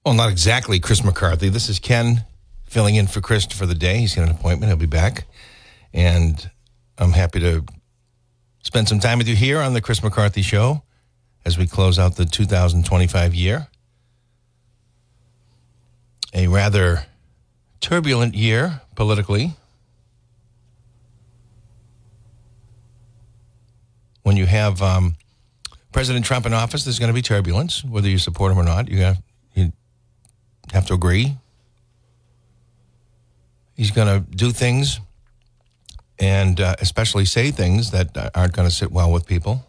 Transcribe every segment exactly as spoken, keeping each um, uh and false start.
Well, not exactly Chris McCarthy. This is Ken filling in for Chris for the day. He's got an appointment. He'll be back. And I'm happy to spend some time with you here on the Chris McCarthy Show as we close out the two thousand twenty-five year. A rather turbulent year politically. When you have um, President Trump in office, there's going to be turbulence, whether you support him or not. You have, you have to agree. He's going to do things and uh, especially say things that aren't going to sit well with people.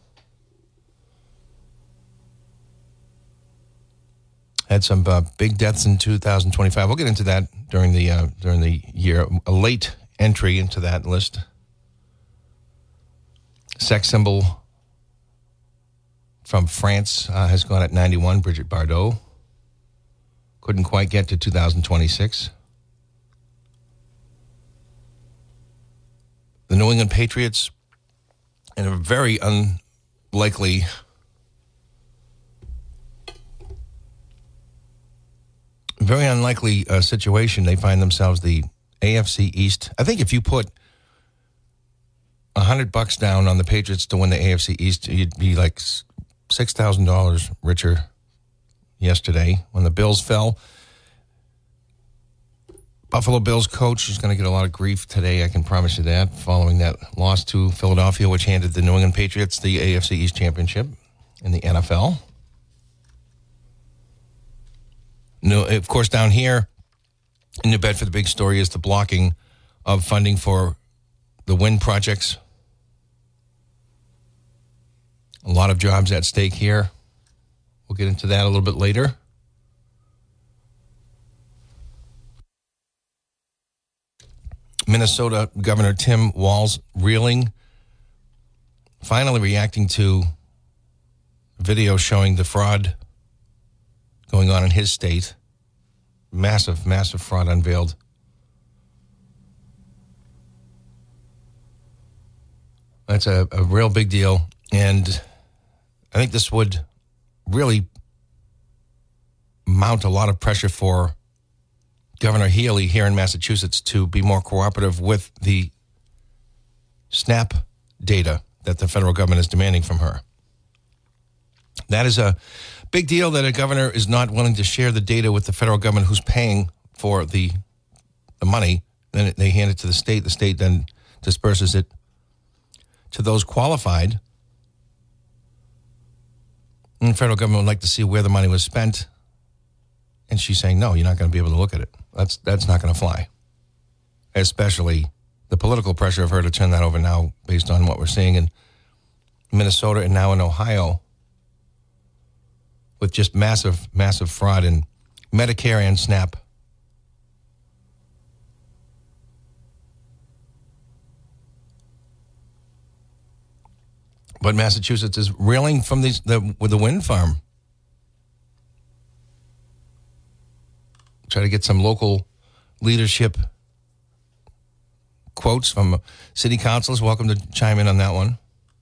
Had some uh, big deaths in two thousand twenty-five. We'll get into that during the uh, during the year. A late entry into that list. Sex symbol from France uh, has gone at ninety-one, Brigitte Bardot. Couldn't quite get to two thousand twenty-six. The New England Patriots, in a very unlikely very unlikely uh, situation, they find themselves the A F C East. I think if you put a hundred bucks down on the Patriots to win the A F C East, you'd be like six thousand dollars richer yesterday when the Bills fell. Buffalo Bills coach is going to get a lot of grief today, I can promise you that, following that loss to Philadelphia, which handed the New England Patriots the A F C East championship in the N F L. No, of course, down here in New Bedford, the big story is the blocking of funding for the wind projects. A lot of jobs at stake here. We'll get into that a little bit later. Minnesota Governor Tim Walz reeling, finally reacting to video showing the fraud going on in his state. Massive, massive fraud unveiled. That's a, a real big deal. And I think this would really mount a lot of pressure for Governor Healy here in Massachusetts to be more cooperative with the SNAP data that the federal government is demanding from her. That is a big deal that a governor is not willing to share the data with the federal government who's paying for the, the money. Then they hand it to the state. The state then disperses it to those qualified. And the federal government would like to see where the money was spent. And she's saying, no, you're not going to be able to look at it. That's that's not going to fly. Especially the political pressure of her to turn that over now based on what we're seeing in Minnesota and now in Ohio with just massive, massive fraud in Medicare and SNAP. But Massachusetts is reeling from these, the, with the wind farm. Try to get some local leadership quotes from city councilors. Welcome to chime in on that one.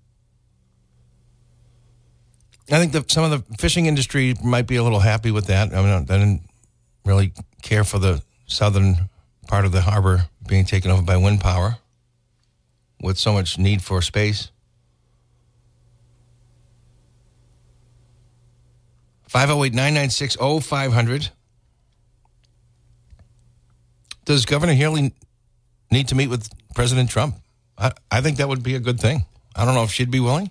I think that some of the fishing industry might be a little happy with that. I mean, I didn't really care for the southern part of the harbor being taken over by wind power with so much need for space. five oh eight, nine nine six, oh five hundred. Does Governor Healy need to meet with President Trump? I, I think that would be a good thing. I don't know if she'd be willing.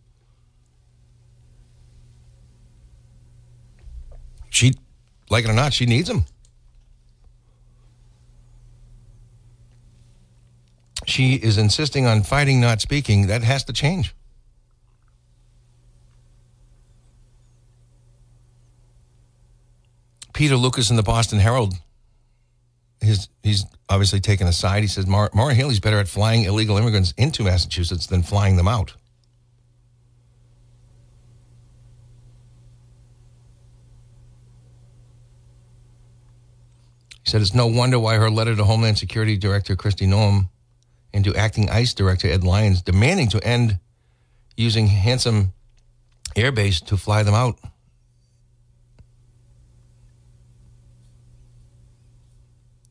She, like it or not, she needs him. She is insisting on fighting, not speaking. That has to change. Peter Lucas in the Boston Herald, his, he's obviously taken a side. He says Maura, Maura Healey's better at flying illegal immigrants into Massachusetts than flying them out. He said it's no wonder why her letter to Homeland Security Director Kristi Noem and to Acting ICE Director Ed Lyons demanding to end using Hansom Air Base to fly them out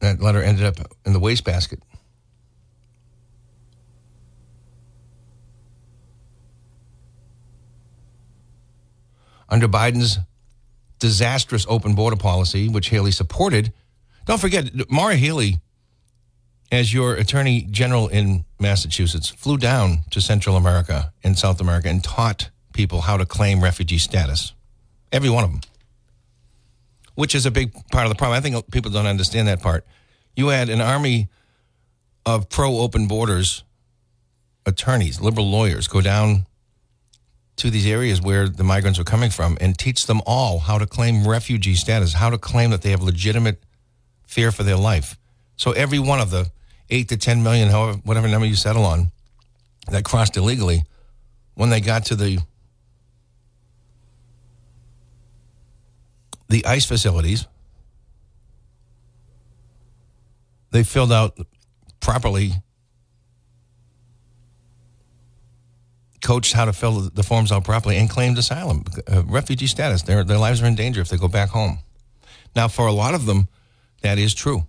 that letter ended up in the wastebasket. Under Biden's disastrous open border policy, which Haley supported, don't forget, Maura Healey, as your attorney general in Massachusetts, flew down to Central America and South America and taught people how to claim refugee status. Every one of them. Which is a big part of the problem. I think people don't understand that part. You had an army of pro-open borders attorneys, liberal lawyers, go down to these areas where the migrants are coming from and teach them all how to claim refugee status, how to claim that they have legitimate fear for their life. So every one of the eight to ten million, however, whatever number you settle on, that crossed illegally, when they got to the the ICE facilities, they filled out properly, coached how to fill the forms out properly, and claimed asylum, uh, refugee status. Their, their lives are in danger if they go back home. Now, for a lot of them, that is true.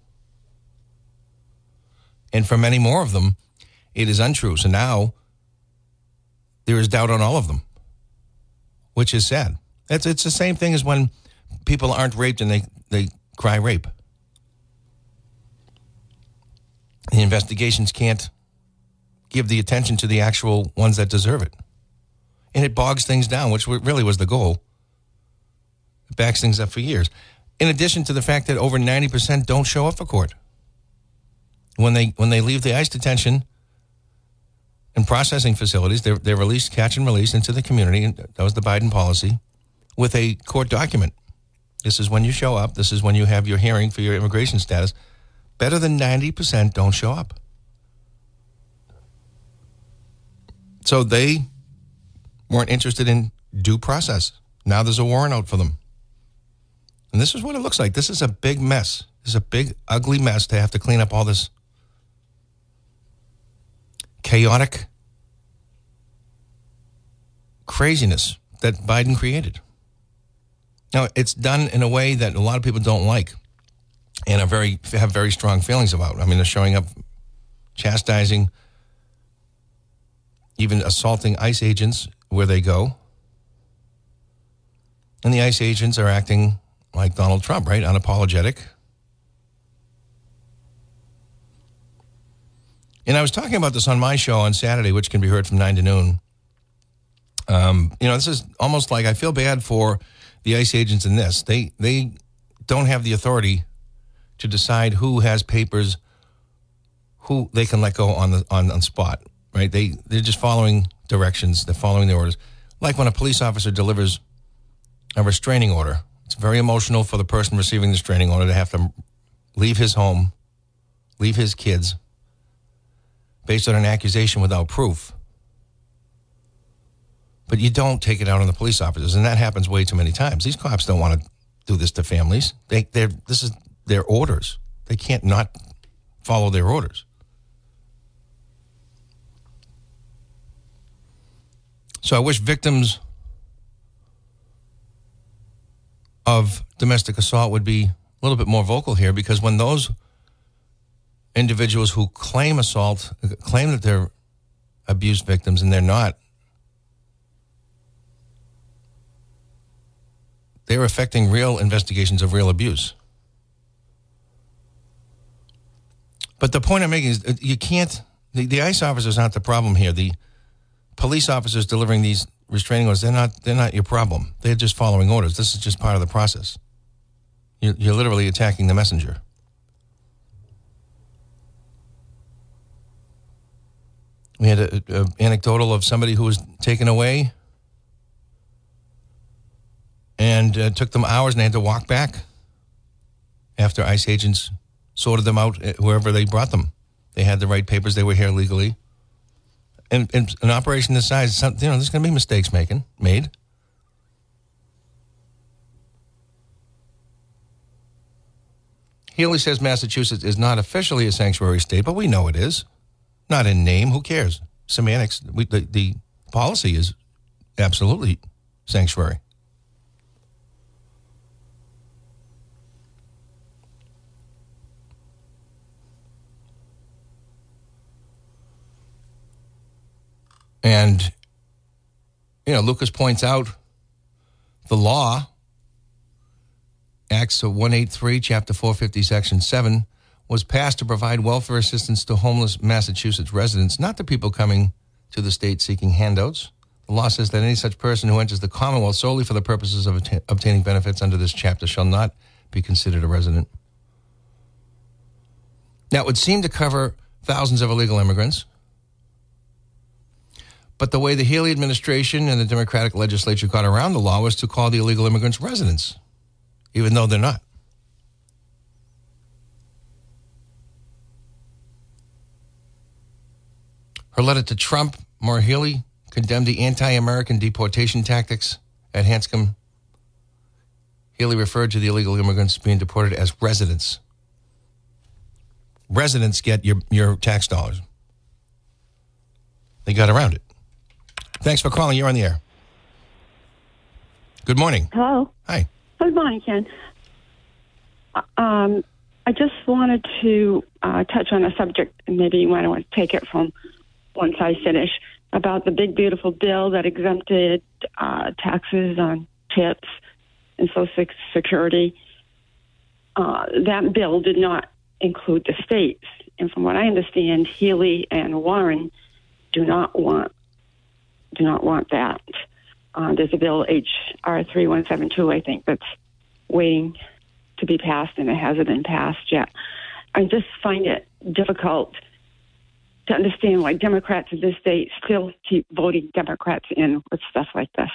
And for many more of them, it is untrue. So now there is doubt on all of them, which is sad. It's, it's the same thing as when people aren't raped and they, they cry rape. The investigations can't give the attention to the actual ones that deserve it. And it bogs things down, which really was the goal. It backs things up for years. In addition to the fact that over ninety percent don't show up for court. When they when they leave the ICE detention and processing facilities, they're, they're released, catch and release into the community, and that was the Biden policy, with a court document. This is when you show up. This is when you have your hearing for your immigration status. Better than ninety percent don't show up. So they weren't interested in due process. Now there's a warrant out for them. And this is what it looks like. This is a big mess. This is a big, ugly mess to have to clean up all this chaotic craziness that Biden created. Now, it's done in a way that a lot of people don't like and are very have very strong feelings about. I mean, they're showing up, chastising, even assaulting ICE agents where they go. And the ICE agents are acting like Donald Trump, right? Unapologetic. And I was talking about this on my show on Saturday, which can be heard from nine to noon. Um, you know, this is almost like I feel bad for the ICE agents in this. They they don't have the authority to decide who has papers, who they can let go on the on, on spot, right? They they're just following directions. They're following the orders. Like when a police officer delivers a restraining order, it's very emotional for the person receiving the restraining order to have to leave his home, leave his kids, based on an accusation without proof. But you don't take it out on the police officers, and that happens way too many times. These cops don't want to do this to families. They, they're, this is their orders. They can't not follow their orders. So I wish victims of domestic assault would be a little bit more vocal here, because when those individuals who claim assault, claim that they're abuse victims and they're not, they're affecting real investigations of real abuse. But the point I'm making is you can't, the, the ICE officers aren't the problem here. The police officers delivering these restraining orders, they're not, they're not your problem. They're just following orders. This is just part of the process. You're, you're literally attacking the messenger. We had an anecdotal of somebody who was taken away and uh, took them hours, and they had to walk back after ICE agents sorted them out wherever they brought them. They had the right papers. They were here legally. And, and an operation this size, some, you know, there's going to be mistakes making, made. Healey says Massachusetts is not officially a sanctuary state, but we know it is. Not in name. Who cares? Semantics. We, the, the policy is absolutely sanctuary. And, you know, Lucas points out the law, Acts one eighty-three, Chapter four fifty, Section seven, was passed to provide welfare assistance to homeless Massachusetts residents, not to people coming to the state seeking handouts. The law says that any such person who enters the Commonwealth solely for the purposes of att- obtaining benefits under this chapter shall not be considered a resident. Now, it would seem to cover thousands of illegal immigrants, but the way the Healey administration and the Democratic legislature got around the law was to call the illegal immigrants residents, even though they're not. Her letter to Trump, Maura Healey, condemned the anti-American deportation tactics at Hanscom. Healey referred to the illegal immigrants being deported as residents. Residents get your, your tax dollars. They got around it. Thanks for calling. You're on the air. Good morning. Hello. Hi. Good morning, Ken. Um, I just wanted to uh, touch on a subject, and maybe you might want to take it from once I finish, about the big, beautiful bill that exempted uh, taxes on tips and Social Security. Uh, that bill did not include the states. And from what I understand, Healey and Warren do not want do not want that. Uh, there's a bill, H R three one seven two, I think, that's waiting to be passed, and it hasn't been passed yet. I just find it difficult to understand why Democrats in this state still keep voting Democrats in with stuff like this.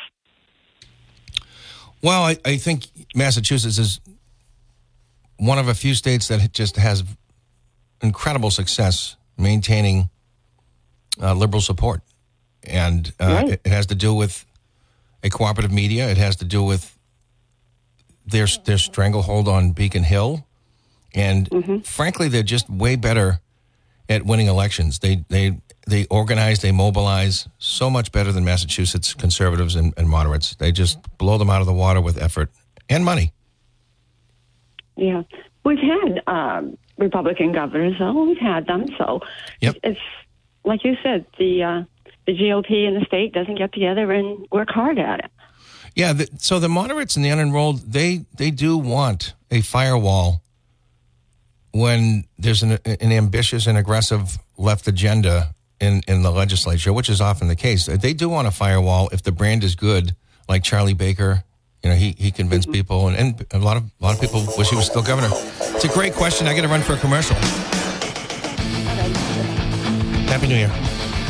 Well, I, I think Massachusetts is one of a few states that just has incredible success maintaining uh, liberal support. And uh, right. it, it has to do with a cooperative media. It has to do with their, their stranglehold on Beacon Hill. And mm-hmm. frankly, they're just way better at winning elections. They they they organize, they mobilize so much better than Massachusetts conservatives and, and moderates. They just blow them out of the water with effort and money. Yeah. We've had um, Republican governors, though. We've had them. So yep. it's, like you said, the uh, the G O P in the state doesn't get together and work hard at it. Yeah. The, so the moderates and the unenrolled, they, they do want a firewall when there's an, an ambitious and aggressive left agenda in, in the legislature, which is often the case. They do want a firewall if the brand is good, like Charlie Baker. You know, he, he convinced mm-hmm. people, and, and a lot of a lot of people wish he was still governor. It's a great question. I got to run for a commercial. Happy New Year.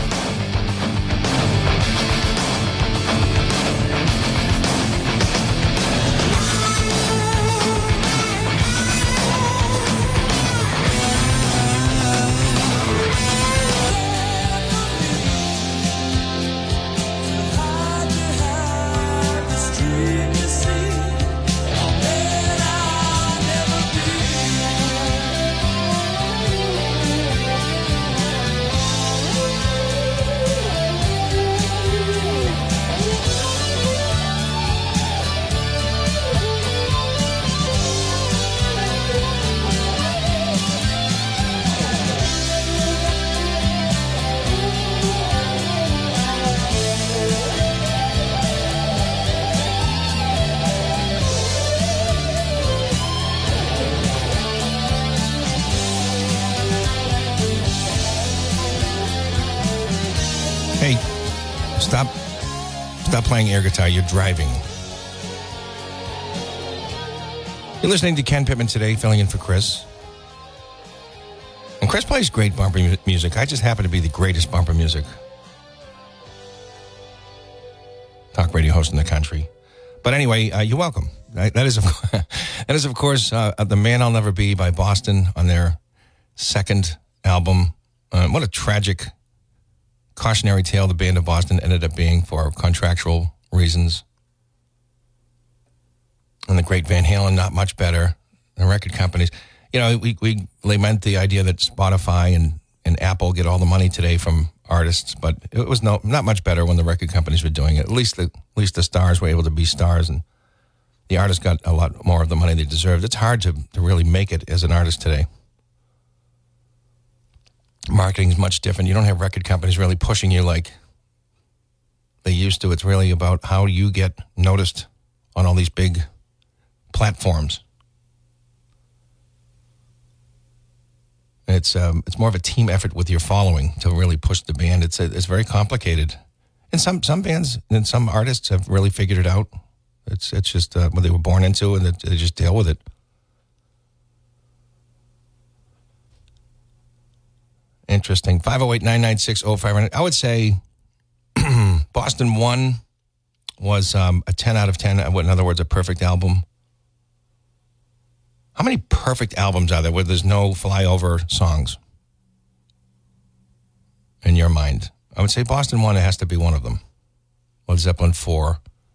Hey, stop stop playing air guitar. You're driving. You're listening to Ken Pittman Today, filling in for Chris. And Chris plays great bumper mu- music. I just happen to be the greatest bumper music talk radio host in the country. But anyway, uh, you're welcome. That is, of, that is, of course, uh, The Man I'll Never Be by Boston on their second album. Uh, what a tragic cautionary tale the band of Boston ended up being for contractual reasons. And the great Van Halen, not much better. The record companies, you know, we, we lament the idea that Spotify and, and Apple get all the money today from artists, but it was no not much better when the record companies were doing it. At least the, at least the stars were able to be stars, and the artists got a lot more of the money they deserved. It's hard to, to really make it as an artist today. Marketing is much different. You don't have record companies really pushing you like they used to. It's really about how you get noticed on all these big platforms. It's um, it's more of a team effort with your following to really push the band. It's it's very complicated, and some some bands and some artists have really figured it out. It's it's just uh, what they were born into, and they just deal with it. Interesting. five oh eight, nine nine six, oh five hundred. I would say Boston One was um, a ten out of ten. In other words, a perfect album. How many perfect albums are there where there's no flyover songs in your mind? I would say Boston One, it has to be one of them. Led Zeppelin Four.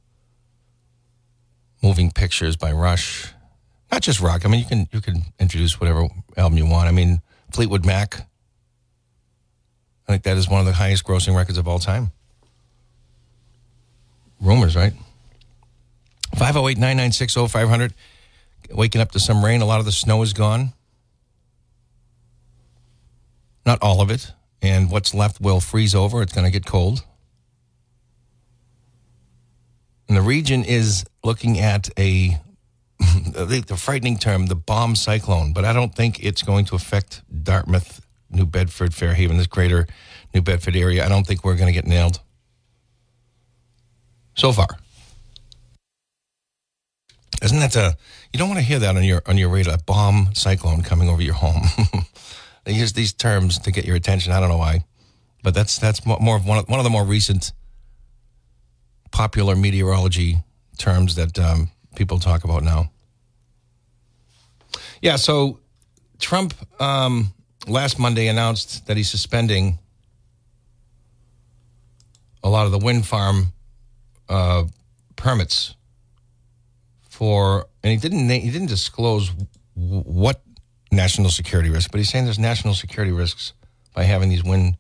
Moving Pictures by Rush. Not just rock. I mean, you can you can introduce whatever album you want. I mean, Fleetwood Mac. I think that is one of the highest grossing records of all time. Rumors, right? five oh eight, nine nine six, oh five hundred. Waking up to some rain. A lot of the snow is gone. Not all of it. And what's left will freeze over. It's going to get cold. And the region is looking at a, the frightening term, the bomb cyclone. But I don't think it's going to affect Dartmouth, New Bedford, Fairhaven, this greater New Bedford area. I don't think we're going to get nailed. So far. Isn't that a, you don't want to hear that on your on your radar, a bomb cyclone coming over your home. They use these terms to get your attention. I don't know why. But that's that's more of one of, one of the more recent popular meteorology terms that um, people talk about now. Yeah, so Trump um, last Monday announced that he's suspending a lot of the wind farm uh, permits for, and he didn't he didn't disclose w- what national security risk, but he's saying there's national security risks by having these wind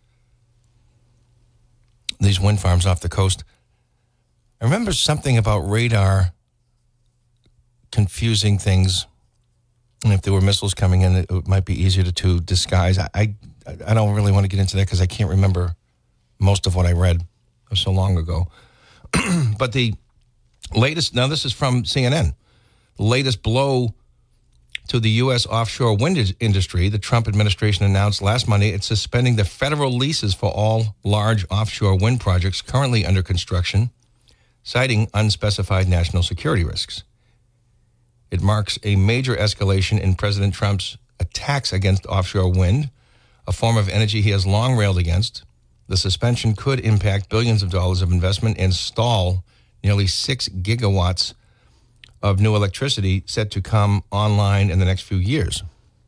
these wind farms off the coast. I remember something about radar confusing things, and if there were missiles coming in, it, it might be easier to, to disguise. I, I I don't really want to get into that because I can't remember most of what I read so long ago. But the latest, now this is from C N N, the latest blow to the U S offshore wind industry. The Trump administration announced last Monday it's suspending the federal leases for all large offshore wind projects currently under construction, citing unspecified national security risks. It marks a major escalation in President Trump's attacks against offshore wind, a form of energy he has long railed against. The suspension could impact billions of dollars of investment and stall nearly six gigawatts of new electricity set to come online in the next few years.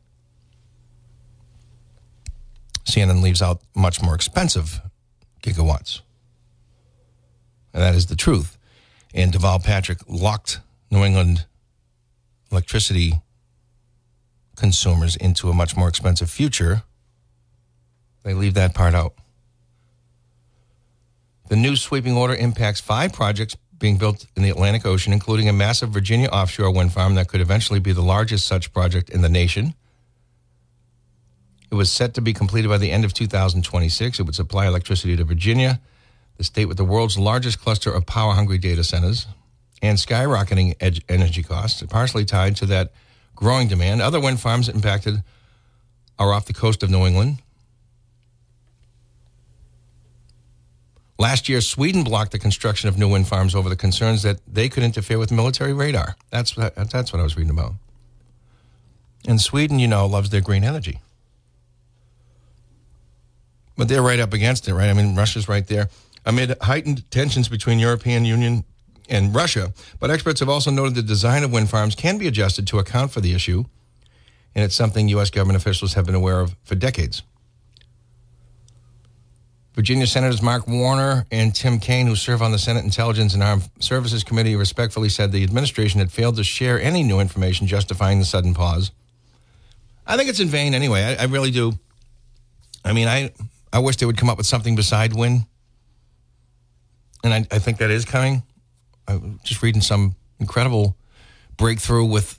C N N leaves out much more expensive gigawatts. And that is the truth. And Deval Patrick locked New England electricity consumers into a much more expensive future. They leave that part out. The new sweeping order impacts five projects being built in the Atlantic Ocean, including a massive Virginia offshore wind farm that could eventually be the largest such project in the nation. It was set to be completed by the end of two thousand twenty-six. It would supply electricity to Virginia, the state with the world's largest cluster of power-hungry data centers, and skyrocketing ed- energy costs, partially tied to that growing demand. Other wind farms impacted are off the coast of New England. Last year, Sweden blocked the construction of new wind farms over the concerns that they could interfere with military radar. That's what, that's what I was reading about. And Sweden, you know, loves their green energy. But they're right up against it, right? I mean, Russia's right there. Amid heightened tensions between European Union and Russia, but experts have also noted the design of wind farms can be adjusted to account for the issue, and it's something U S government officials have been aware of for decades. Virginia Senators Mark Warner and Tim Kaine, who serve on the Senate Intelligence and Armed Services Committee, respectfully said the administration had failed to share any new information justifying the sudden pause. I think it's in vain anyway. I, I really do. I mean, I I wish they would come up with something beside wind. And I, I think that is coming. I was just reading some incredible breakthrough with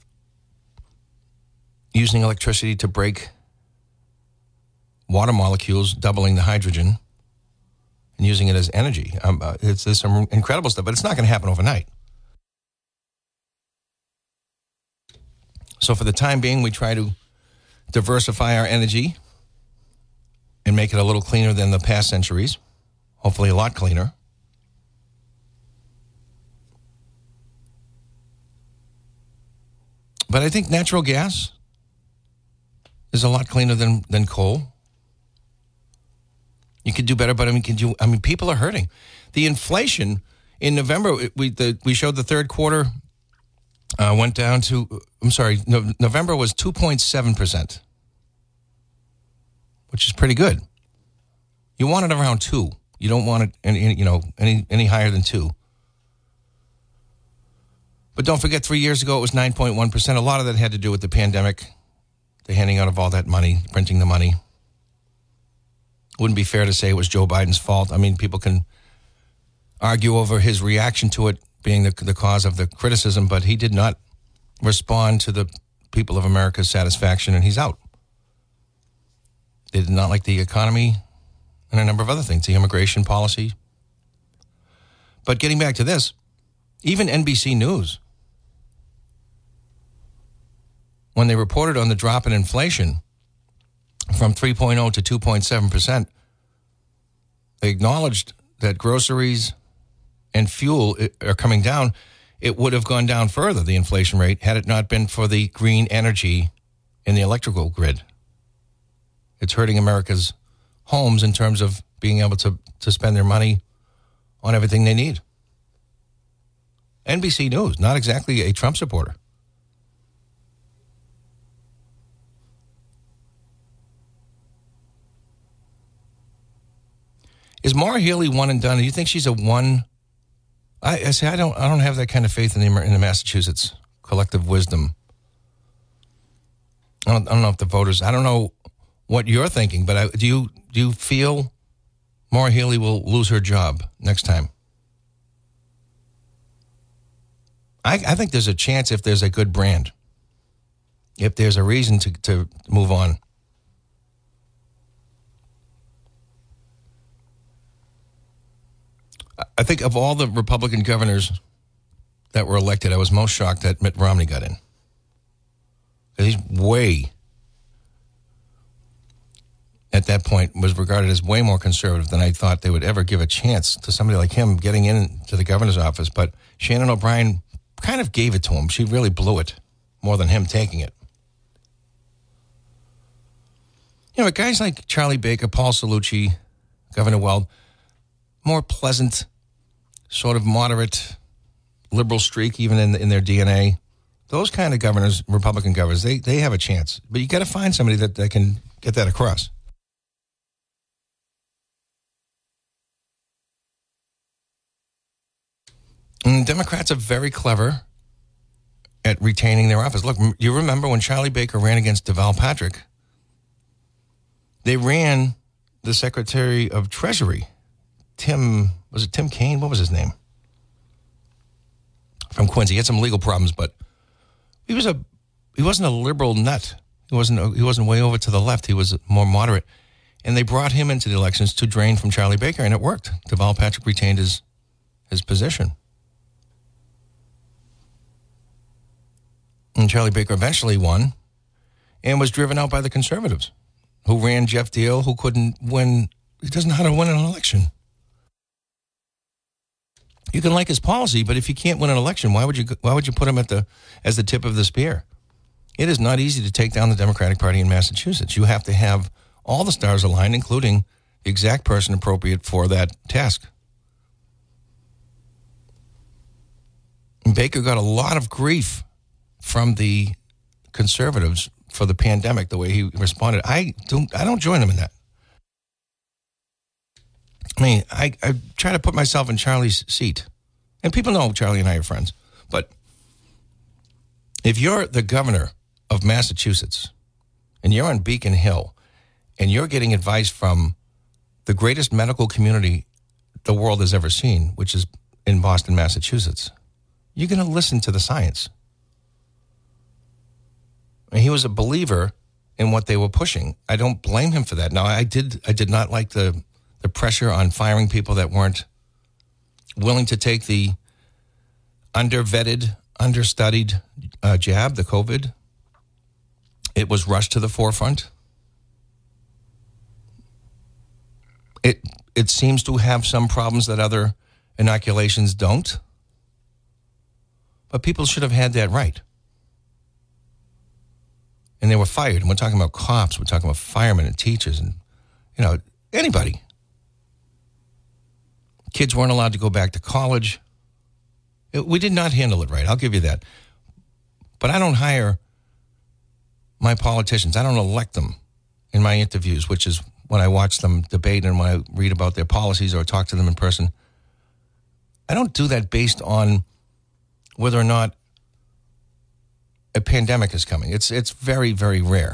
using electricity to break water molecules, doubling the hydrogen. and using it as energy. Um, uh, it's, it's some incredible stuff, but it's not going to happen overnight. So for the time being, we try to diversify our energy and make it a little cleaner than the past centuries, hopefully a lot cleaner. But I think natural gas is a lot cleaner than, than coal. You could do better, but I mean, can you, I mean, people are hurting. The inflation in November, we the, we showed the third quarter uh, went down to, I'm sorry, no, November was two point seven percent, which is pretty good. You want it around two. You don't want it, any, you know, any any higher than two. But don't forget, three years ago, it was nine point one percent. A lot of that had to do with the pandemic, the handing out of all that money, printing the money. Wouldn't be fair to say it was Joe Biden's fault. I mean, people can argue over his reaction to it being the, the cause of the criticism, but he did not respond to the people of America's satisfaction, and he's out. They did not like the economy and a number of other things, the immigration policy. But getting back to this, even N B C News, when they reported on the drop in inflation from three point oh to two point seven percent, they acknowledged that groceries and fuel are coming down. It would have gone down further, the inflation rate, had it not been for the green energy in the electrical grid. It's hurting America's homes in terms of being able to, to spend their money on everything they need. N B C News, not exactly a Trump supporter. Is Maura Healey one and done? Do you think she's a one? I, I say I don't. I don't have that kind of faith in the in the Massachusetts collective wisdom. I don't, I don't know if the voters. I don't know what you're thinking, but I, do you do you feel Maura Healey will lose her job next time? I, I think there's a chance if there's a good brand, if there's a reason to, to move on. I think of all the Republican governors that were elected, I was most shocked that Mitt Romney got in. He's way, at that point, was regarded as way more conservative than I thought they would ever give a chance to somebody like him getting into the governor's office. But Shannon O'Brien kind of gave it to him. She really blew it more than him taking it. You know, guys like Charlie Baker, Paul Cellucci, Governor Weld, more pleasant, sort of moderate, liberal streak even in, in their D N A. Those kind of governors, Republican governors, they, they have a chance. But you got to find somebody that, that can get that across. And Democrats are very clever at retaining their office. Look, you remember when Charlie Baker ran against Deval Patrick? They ran the Secretary of Treasury, Tim, was it Tim Kaine? What was his name? From Quincy. He had some legal problems, but he was a he wasn't a liberal nut. He wasn't a, he wasn't way over to the left. He was more moderate. And they brought him into the elections to drain from Charlie Baker, and it worked. Deval Patrick retained his his position. And Charlie Baker eventually won and was driven out by the conservatives, who ran Jeff Deal, who couldn't win. He doesn't know how to win an election. You can like his policy, but if you can't win an election, why would you why would you put him at the as the tip of the spear? It is not easy to take down the Democratic Party in Massachusetts. You have to have all the stars aligned, including the exact person appropriate for that task. And Baker got a lot of grief from the conservatives for the pandemic, the way he responded. I don't I don't join him in that. I mean, I, I try to put myself in Charlie's seat. And people know Charlie and I are friends. But if you're the governor of Massachusetts and you're on Beacon Hill and you're getting advice from the greatest medical community the world has ever seen, which is in Boston, Massachusetts, you're going to listen to the science. And he was a believer in what they were pushing. I don't blame him for that. Now, I did I did not like the the pressure on firing people that weren't willing to take the under-vetted, understudied uh, jab, the COVID. It was rushed to the forefront. It it seems to have some problems that other inoculations don't. But people should have had that right. And they were fired. And we're talking about cops. We're talking about firemen and teachers and, you know, anybody. Kids weren't allowed to go back to college. It, we did not handle it right. I'll give you that. But I don't hire my politicians. I don't elect them in my interviews, which is when I watch them debate and when I read about their policies or talk to them in person. I don't do that based on whether or not a pandemic is coming. It's it's very, very rare.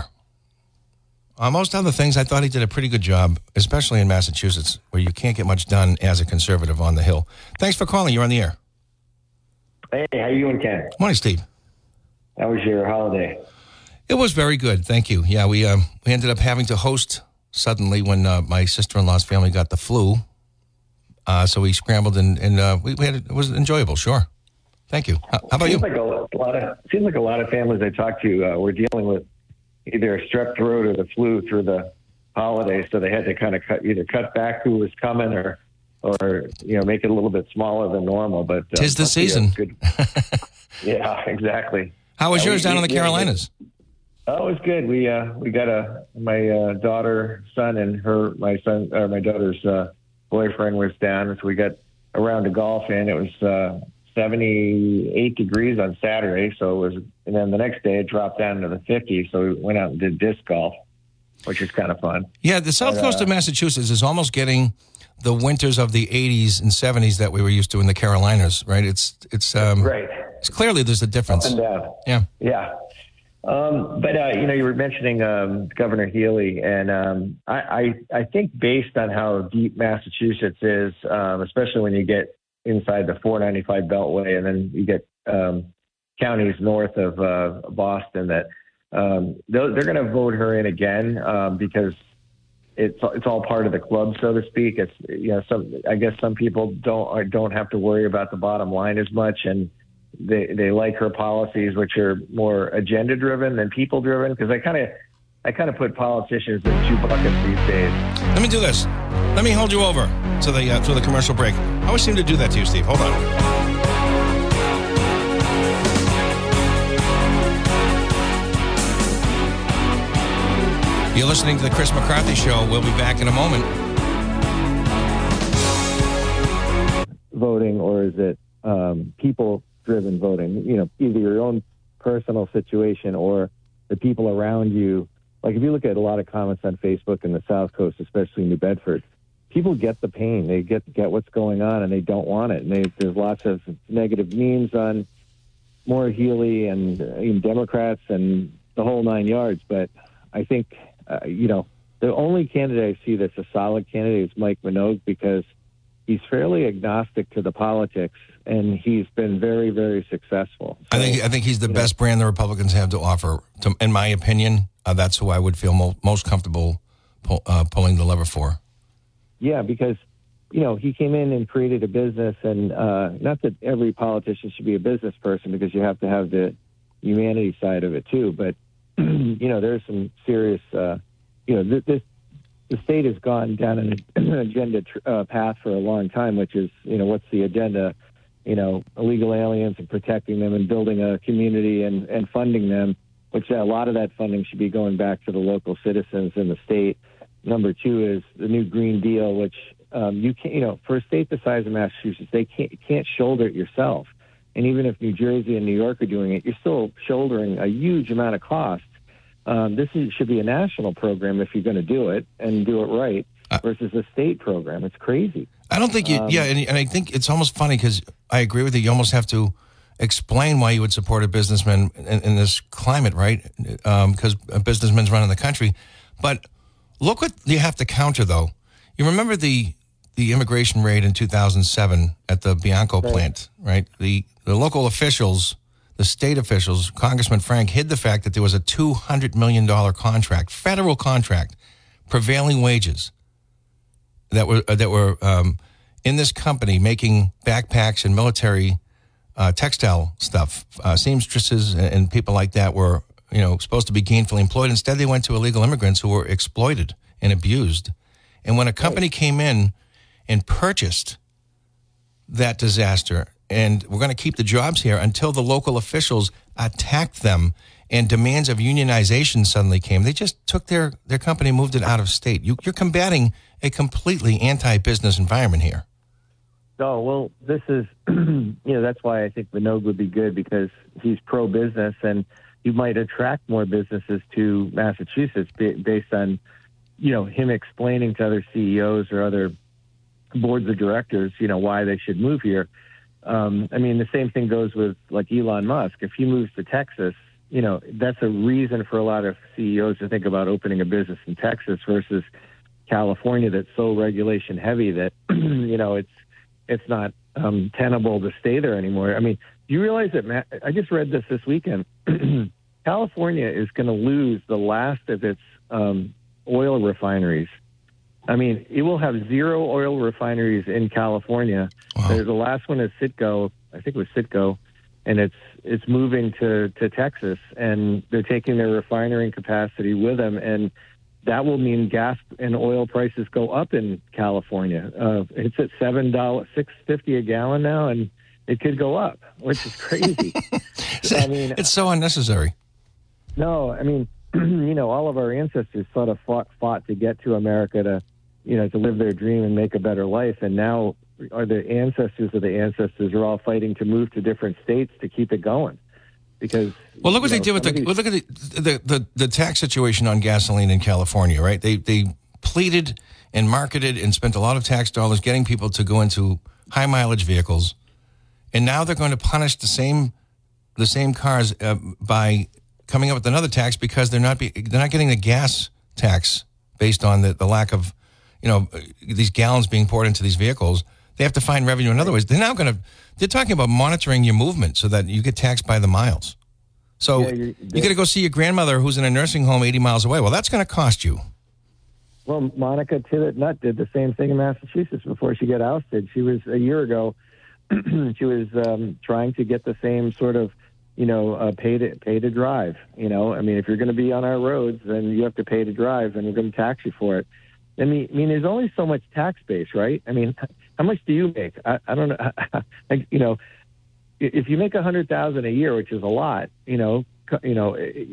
On most other things, I thought he did a pretty good job, especially in Massachusetts, where you can't get much done as a conservative on the Hill. Thanks for calling. You're on the air. Hey, how you doing, Ken? Morning, Steve. How was your holiday? It was very good. Thank you. Yeah, we um, we ended up having to host suddenly when uh, my sister-in-law's family got the flu. Uh, so we scrambled and, and uh, we, we had it was enjoyable. Sure. Thank you. How, how about seems you? Like a lot of, seems like a lot of families I talk to uh, were dealing with either a strep throat or the flu through the holidays, so they had to kind of cut, either cut back who was coming or, or you know, make it a little bit smaller than normal. But uh, tis the season. Good... yeah, exactly. How was uh, yours we, down in the yeah, Carolinas? Oh, it was good. We uh, we got a my uh, daughter, son, and her my son or my daughter's uh, boyfriend was down, so we got a round of golf in. It was uh, seventy-eight degrees on Saturday, so it was, and then the next day it dropped down to the fifties. So we went out and did disc golf, which is kind of fun. Yeah, the south but, coast uh, of Massachusetts is almost getting the winters of the eighties and seventies that we were used to in the Carolinas, right? It's it's um, right. It's clearly there's a difference. Up and down. Yeah, yeah. Um, but uh, you know, you were mentioning um, Governor Healy, and um, I, I I think based on how deep Massachusetts is, um, especially when you get inside the four ninety-five Beltway, and then you get um, counties north of uh, Boston, that um, they're, they're going to vote her in again um, because it's it's all part of the club, so to speak. It's you know, some I guess some people don't don't have to worry about the bottom line as much, and they they like her policies, which are more agenda driven than people driven. Because I kind of I kind of put politicians in two buckets these days. Let me do this. Let me hold you over to the uh, to the commercial break. I always seem to do that to you, Steve. Hold on. You're listening to the Chris McCarthy Show. We'll be back in a moment. Voting, or is it um, people-driven voting? You know, either your own personal situation or the people around you. Like if you look at a lot of comments on Facebook in the South Coast, especially New Bedford, people get the pain. They get get what's going on, and they don't want it. And they, there's lots of negative memes on Maura Healey and, uh, and Democrats and the whole nine yards. But I think, uh, you know, the only candidate I see that's a solid candidate is Mike Minogue, because he's fairly agnostic to the politics, and he's been very, very successful. So, I think I think he's the best know, brand the Republicans have to offer. To, in my opinion, uh, that's who I would feel mo- most comfortable pull, uh, pulling the lever for. Yeah, because, you know, he came in and created a business, and uh, not that every politician should be a business person, because you have to have the humanity side of it too. But, you know, there's some serious, uh, you know, th- this the state has gone down an, an agenda tr- uh, path for a long time, which is, you know, what's the agenda? You know, illegal aliens and protecting them and building a community and, and funding them, which a lot of that funding should be going back to the local citizens in the state. Number two is the new Green Deal, which um, you can't, you know, for a state the size of Massachusetts, they can't, can't shoulder it yourself. And even if New Jersey and New York are doing it, you're still shouldering a huge amount of cost. Um, this is, should be a national program if you're going to do it and do it right, versus a state program. It's crazy. I don't think you, um, yeah, and, and I think it's almost funny because I agree with you. You almost have to explain why you would support a businessman in, in this climate, right? Because um, businessmen's running the country. But look what you have to counter, though. You remember the the immigration raid in two thousand seven at the Bianco right. plant, right? The the local officials, the state officials, Congressman Frank, hid the fact that there was a two hundred million dollars contract, federal contract, prevailing wages, that were uh, that were um, in this company making backpacks and military uh, textile stuff. Uh, seamstresses and, and people like that were, you know, supposed to be gainfully employed. Instead, they went to illegal immigrants who were exploited and abused. And when a company came in and purchased that disaster, and we're going to keep the jobs here until the local officials attacked them and demands of unionization suddenly came, they just took their, their company and moved it out of state. You, you're combating a completely anti-business environment here. Oh, well, this is, you know, that's why I think Minogue would be good, because he's pro-business, and you might attract more businesses to Massachusetts based on, you know, him explaining to other C E Os or other boards of directors, you know, why they should move here. Um, I mean, the same thing goes with like Elon Musk. If he moves to Texas, you know, that's a reason for a lot of C E Os to think about opening a business in Texas versus California, that's so regulation heavy that, you know, it's it's not um, tenable to stay there anymore. I mean, do you realize that, Matt, I just read this this weekend, California is going to lose the last of its um, oil refineries. I mean, it will have zero oil refineries in California. Wow. The last one is Citgo. I think it was Citgo. And it's it's moving to, to Texas, and they're taking their refinery capacity with them. And that will mean gas and oil prices go up in California. Uh, it's at seven dollars, six fifty a gallon now, and it could go up, which is crazy. I mean, it's so unnecessary. No, I mean, you know, all of our ancestors sort of fought, fought to get to America to, you know, to live their dream and make a better life. And now are the ancestors of the ancestors are all fighting to move to different states to keep it going. Because, well, look what know, they did with the these... well, look at the, the the the tax situation on gasoline in California, right? They they pleaded and marketed and spent a lot of tax dollars getting people to go into high mileage vehicles, and now they're going to punish the same the same cars uh, by coming up with another tax because they're not be, they're not getting the gas tax based on the, the lack of, you know, these gallons being poured into these vehicles. They have to find revenue in other ways. They're now going to, they're talking about monitoring your movement so that you get taxed by the miles. So yeah, you got to go see your grandmother who's in a nursing home eighty miles away. Well, that's going to cost you. Well, Monica Tibbet Nutt did the same thing in Massachusetts before she got ousted. She was, a year ago, she was um, trying to get the same sort of, you know, uh, pay to pay to drive. You know, I mean, if you're going to be on our roads, then you have to pay to drive, and we're going to tax you for it. I mean, I mean, there's only so much tax base, right? I mean, how much do you make? I, I don't know. I, you know, if you make a hundred thousand a year, which is a lot, you know, you know,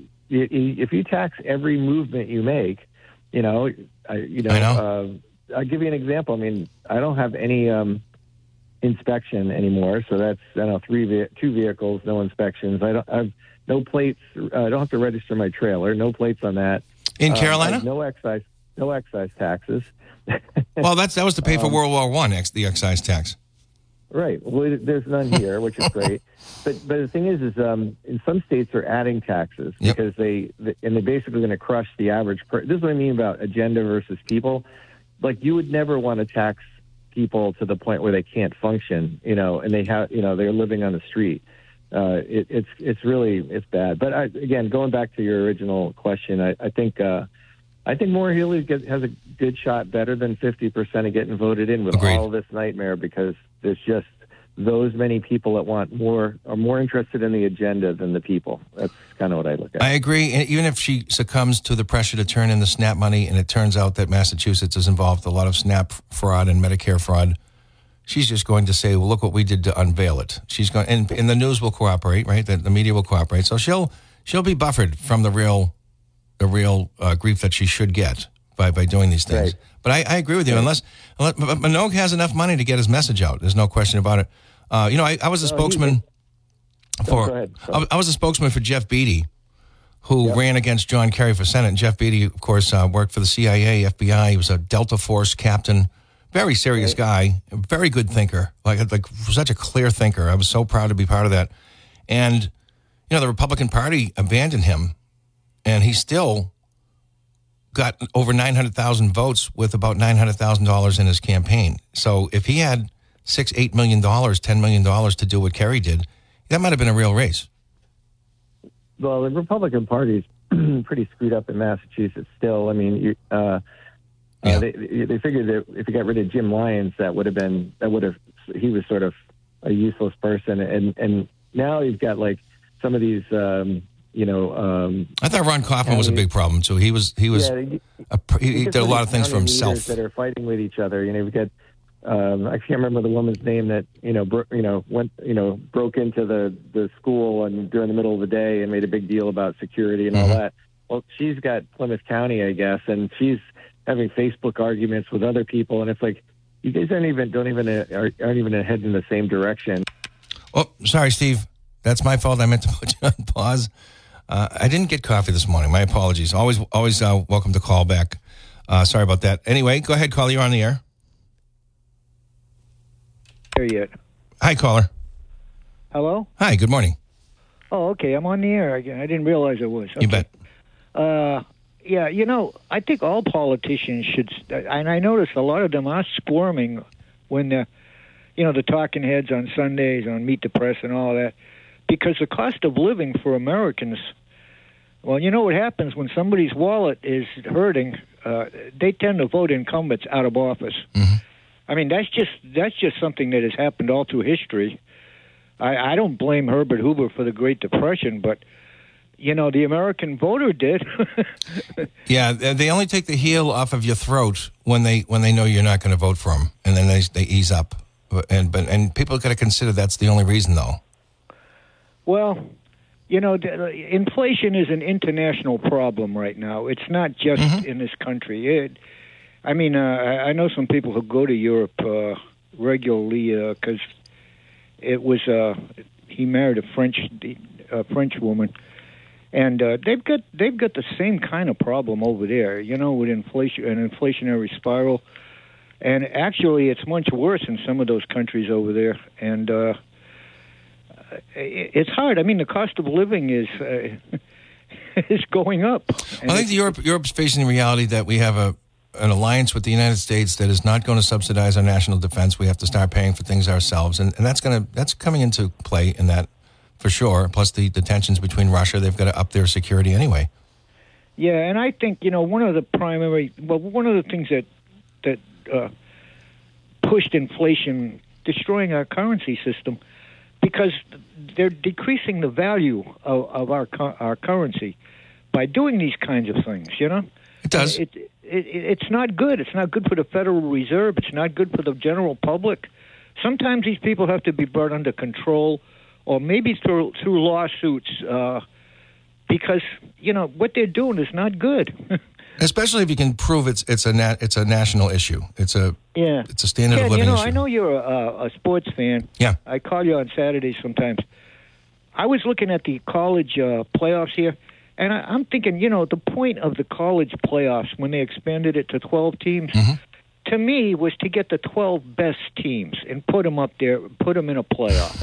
if you tax every movement you make, you know, I, you know, I know. Uh, I'll give you an example. I mean, I don't have any um, inspection anymore, so that's I don't know three ve- two vehicles, no inspections. I don't I have no plates. Uh, I don't have to register my trailer. No plates on that. In um, Carolina, no excise. No excise taxes. Well, that's that was to pay for um, World War One, ex, the excise tax. Right. Well, there's none here, which is great. But but the thing is, is um, in some states they're adding taxes yep. because they, they and they're basically going to crush the average. Per- this is what I mean about agenda versus people. Like you would never want to tax people to the point where they can't function, you know, and they have, you know, they're living on the street. Uh, it, it's it's really it's bad. But I, again, going back to your original question, I, I think. Uh, I think Maura Healey get, has a good shot, better than fifty percent of getting voted in with Agreed. all this nightmare, because there's just those many people that want more, are more interested in the agenda than the people. That's kind of what I look at. I agree. And even if she succumbs to the pressure to turn in the SNAP money, and it turns out that Massachusetts is involved with a lot of SNAP fraud and Medicare fraud, she's just going to say, well, look what we did to unveil it. She's going, and, and the news will cooperate, right? The, the media will cooperate. So she'll she'll be buffered from the real the real uh, grief that she should get by, by doing these things. Right. But I, I agree with you. Right. Unless, unless Minogue has enough money to get his message out, there's no question about it. Uh, you know, I, I was a no, spokesman no, for. go ahead. Go. I, I was a spokesman for Jeff Beatty, who yep. ran against John Kerry for Senate. And Jeff Beatty, of course, uh, worked for the C I A, F B I. He was a Delta Force captain. Very serious right. guy. Very good thinker. Like like such a clear thinker. I was so proud to be part of that. And you know, the Republican Party abandoned him, and he still got over nine hundred thousand votes with about nine hundred thousand dollars in his campaign. So if he had six, eight million dollars, ten million dollars to do what Kerry did, that might have been a real race. Well, the Republican Party is pretty screwed up in Massachusetts still. I mean, you, uh, Yeah. Uh, they, they figured that if you got rid of Jim Lyons, that would have been that would have he was sort of a useless person, and and now you've got like some of these, um, you know. Um, I thought Ron Kaufman was a big problem too. He was he was yeah, a, he, he did a lot of things for himself. That are fighting with each other. You know, we've got. Um, I can't remember the woman's name that you know, bro- you know, went, you know, broke into the, the school and during the middle of the day and made a big deal about security and mm-hmm. all that. Well, she's got Plymouth County, I guess, and she's having Facebook arguments with other people, and it's like you guys aren't even don't even uh, aren't even heading in the same direction. Oh, sorry, Steve. That's my fault. I meant to put you on pause. Uh, I didn't get coffee this morning. My apologies. Always, always uh, welcome to call back. Uh, sorry about that. Anyway, go ahead, caller. You're on the air. There yet. Hi, caller. Hello? Hi, good morning. Oh, okay. I'm on the air again. I didn't realize I was. Okay. You bet. Uh, yeah, you know, I think all politicians should, and I notice a lot of them are squirming when the, you know, the talking heads on Sundays on Meet the Press and all that, because the cost of living for Americans, well, you know what happens when somebody's wallet is hurting, uh, they tend to vote incumbents out of office. Mm-hmm. I mean, that's just that's just something that has happened all through history. I, I don't blame Herbert Hoover for the Great Depression, but, you know, the American voter did. Yeah, they only take the heel off of your throat when they when they know you're not going to vote for them, and then they they ease up. And but and people got to consider that's the only reason, though. Well, you know, inflation is an international problem right now. It's not just mm-hmm. in this country. It, I mean, uh, I know some people who go to Europe uh, regularly because uh, it was uh, he married a French a French woman, and uh, they've got they've got the same kind of problem over there. You know, with inflation, an inflationary spiral, and actually, it's much worse in some of those countries over there. And uh, it's hard. I mean, the cost of living is uh, is going up. Well, I think Europe Europe's facing the reality that we have a. an alliance with the United States that is not going to subsidize our national defense. We have to start paying for things ourselves, and, and that's going to that's coming into play in that for sure. Plus the, the tensions between Russia, they've got to up their security anyway. Yeah, and I think you know one of the primary, well, one of the things that that uh, pushed inflation, destroying our currency system, because they're decreasing the value of, of our our currency by doing these kinds of things. You know, it does. It, It, it, it's not good. It's not good for the Federal Reserve. It's not good for the general public. Sometimes these people have to be brought under control, or maybe through through lawsuits, uh, because you know what they're doing is not good. Especially if you can prove it's it's a nat, it's a national issue. It's a yeah. It's a standard Ken, of living you know, issue. I know you're a, a sports fan. Yeah. I call you on Saturdays sometimes. I was looking at the college uh, playoffs here. And I, I'm thinking, you know, the point of the college playoffs when they expanded it to twelve teams, mm-hmm. to me, was to get the twelve best teams and put them up there, put them in a playoff.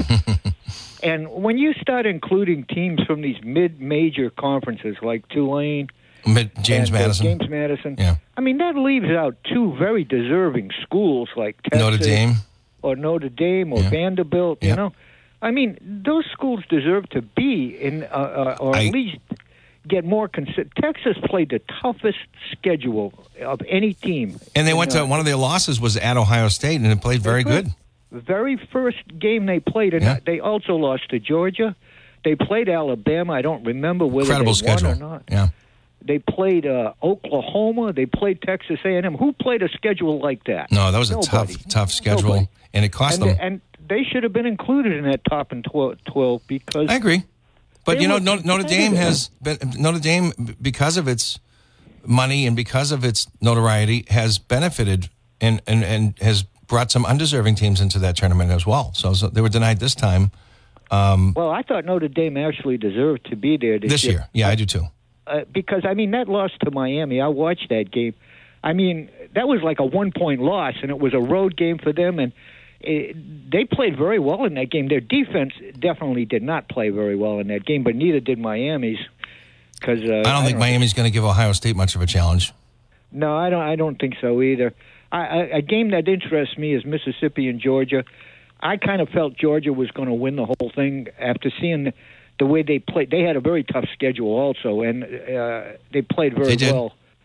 And when you start including teams from these mid-major conferences like Tulane, Mid, James and, Madison, uh, James Madison, yeah. I mean, that leaves out two very deserving schools like Texas Notre Dame, or Notre Dame or yeah. Vanderbilt. Yeah. You know, I mean, those schools deserve to be in, uh, uh, or I, at least. Get more consider. Texas played the toughest schedule of any team, and they in, went to uh, one of their losses was at Ohio State, and it played very good. The very first game they played, and yeah. they also lost to Georgia. They played Alabama. I don't remember whether Incredible they won schedule. or not. Yeah, they played uh, Oklahoma. They played Texas A and M. Who played a schedule like that? No, that was a Nobody. tough, tough schedule, Nobody. and it cost and them. They, and they should have been included in that top and twelve because I agree. But, They you know, were Notre, Notre Dame competitive. has been, Notre Dame, because of its money and because of its notoriety, has benefited and, and, and has brought some undeserving teams into that tournament as well. So, so they were denied this time. Um, well, I thought Notre Dame actually deserved to be there this, this year. Yeah, I do too. Uh, because, I mean, that loss to Miami, I watched that game. I mean, that was like a one-point loss, and it was a road game for them, and it, they played very well in that game. Their defense definitely did not play very well in that game, but neither did Miami's. Cause, uh, I don't I think don't Miami's going to give Ohio State much of a challenge. No, I don't. I don't think so either. I, I, a game that interests me is Mississippi and Georgia. I kind of felt Georgia was going to win the whole thing after seeing the way they played. They had a very tough schedule also, and uh, they played very They did. well.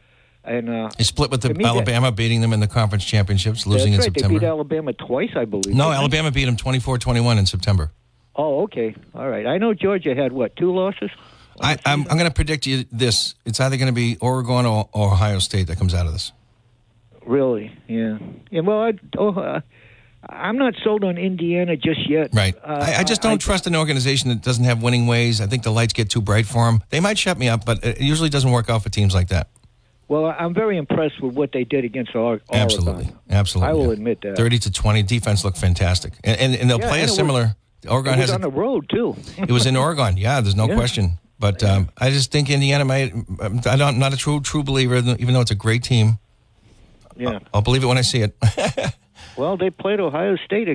And uh, They split with the to me, that- Alabama, beating them in the conference championships, losing That's in right. September. They beat Alabama twice, I believe. no, didn't they? Alabama beat them twenty-four twenty-one in September. Oh, okay. All right. I know Georgia had, what, two losses? I, I'm, I'm going to predict you this. It's either going to be Oregon or, or Ohio State that comes out of this. Really? Yeah. Yeah. Well, I, oh, uh, I'm not sold on Indiana just yet. Right. Uh, I, I just don't I, trust an organization that doesn't have winning ways. I think the lights get too bright for them. They might shut me up, but it usually doesn't work out for teams like that. Well, I'm very impressed with what they did against Oregon. Absolutely. Absolutely. I will yeah. admit that. thirty to twenty. Defense looked fantastic. And, and, and they'll Yeah, play and a it similar. was, Oregon it was has on a, the road, too. It was in Oregon. Yeah, there's no Yeah. question. But um, I just think Indiana might. I'm not, I'm not a true true believer, even though it's a great team. Yeah. I'll, I'll believe it when I see it. Well, they played Ohio State a